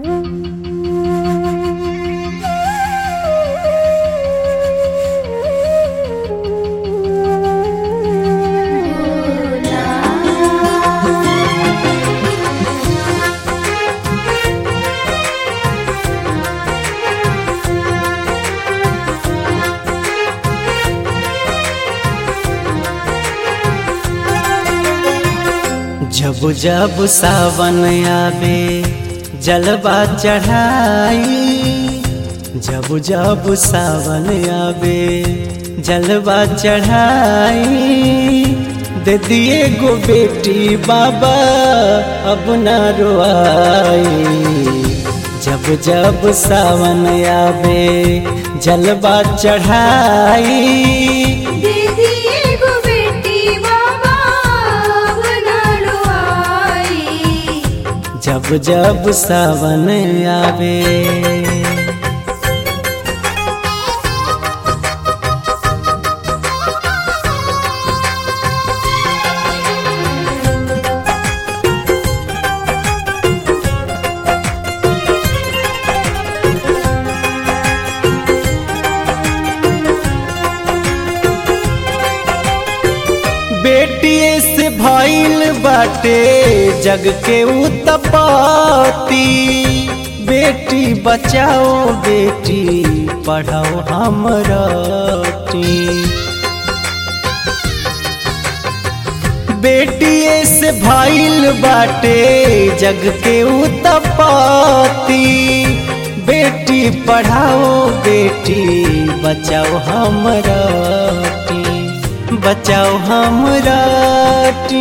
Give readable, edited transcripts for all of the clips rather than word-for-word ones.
जब जब सावन आवे जलवा चढ़ाई, जब जब सावन आवे जलवा चढ़ाई, दे दिए गो बेटी बाबा अब ना रोआई। जब जब सावन आवे जलवा चढ़ाई, जब जब सावन आवे। बेटिए से भइल बाटे जग के उत्पत्ति, बेटी बचाओ बेटी पढ़ाओ हमरटी। बेटिए से भइल बाटे जग के उत्पत्ति, बेटी पढ़ाओ बेटी बचाओ हमरटी, बचाओ हमरटी।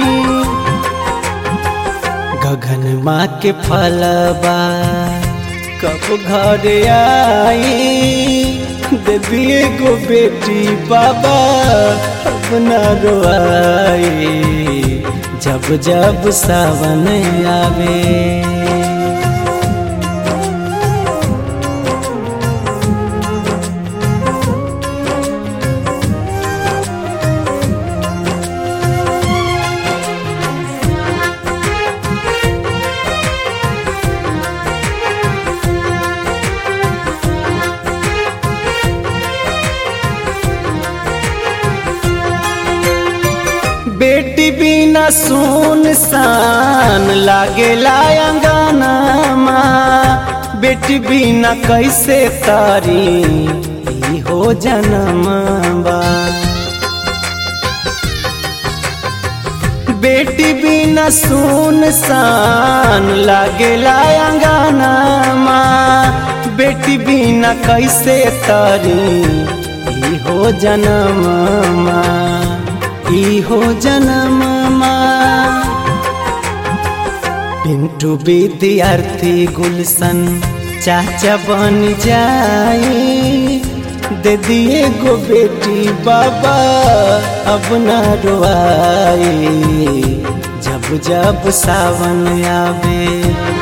गगन माँ के फलबा कब घर आई, दे दिए गो बेटी बाबा अब ना रोआई। जब जब सावन आवे, बेटी बिना सुनसान लागेला अंगना माँ, बेटी बिना कैसे तारी ई हो जनमबा। बेटी बिना सुनसान लागेला अंगना माँ, बेटी बिना कैसे तारी ई हो जनममा, ई हो जनममा। पिंटू विद्यार्थी गुलशन चाचा बन जाई, दे दिए गो बेटी बाबा अब ना रोआई। जब जब सावन आवे